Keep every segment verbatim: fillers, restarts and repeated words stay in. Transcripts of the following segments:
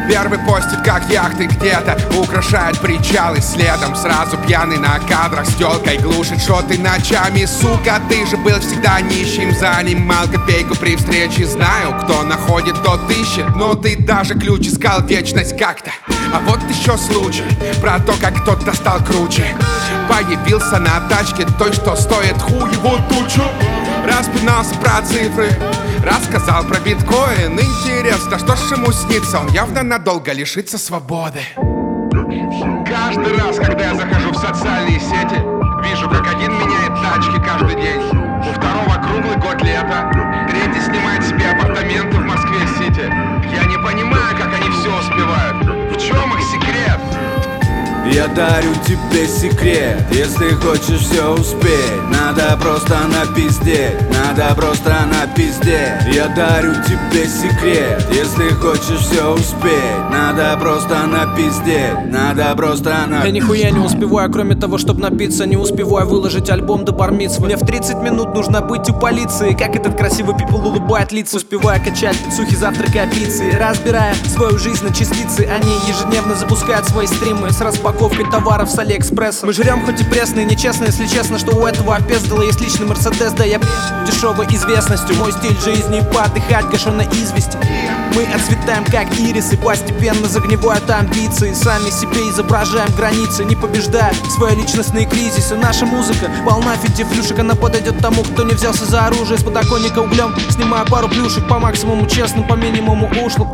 Первый постит, как яхты где-то украшает причалы. Следом сразу пьяный на кадрах с тёлкой глушит шоты ночами. Сука, ты же был всегда нищим, занимал копейку при встрече. Знаю, кто находит, тот ищет, но ты даже ключ искал вечность как-то. А вот еще случай про то, как кто-то стал круче. Появился на тачке той, что стоит хуево тучу. Распинался про цифры, рассказал про биткоин. Интересно, что ж ему снится? Он явно надолго лишится свободы. Каждый раз, когда я захожу в социальные сети, вижу, как один меняет тачки каждый день. У второго круглый год лета, третий снимает себе апартаменты в Москве-Сити. Я не понимаю, как они все успевают. В чем их секрет? Я дарю тебе секрет, если хочешь все успеть, надо просто напиздеть, надо просто напиздеть. Я дарю тебе секрет, если хочешь все успеть, надо просто напиздеть, надо просто напиздеть. Я нихуя не успеваю, кроме того, чтобы напиться, не успеваю выложить альбом до бар-мицвы. Мне в тридцать минут нужно быть у полиции, как этот красивый пипл улыбает лица. Успеваю качать пиццухи, завтракая пиццы, разбирая свою жизнь на частицы. Они ежедневно запускают свои стримы с распаковкой товаров с Алиэкспресса. Мы жрем хоть и пресные, нечестно, если честно, что у этого опездала есть личный Мерседес, да я дешевой известностью. Мой стиль жизни подыхать гашеной извести. Мы отцветаем как ирисы, постепенно загнивают амбиции. Сами себе изображаем границы, не побеждая свои личностные кризисы. Наша музыка полна финтифлюшек, она подойдет тому, кто не взялся за оружие. С подоконника углем снимаю пару плюшек, по максимуму честным, по минимуму ушлым.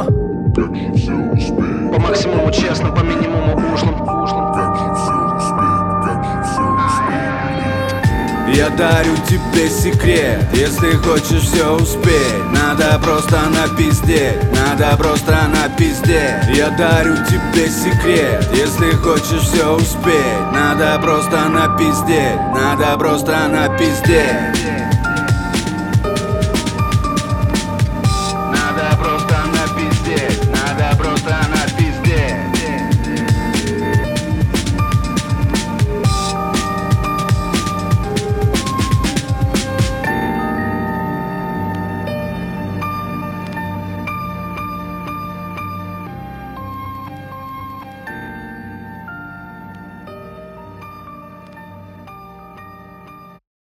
По максимуму честным, по минимуму ушлым. Я дарю тебе секрет, если хочешь все успеть, надо просто напиздеть, надо просто напиздеть. Я дарю тебе секрет, если хочешь все успеть, надо просто напиздеть, надо просто напиздеть.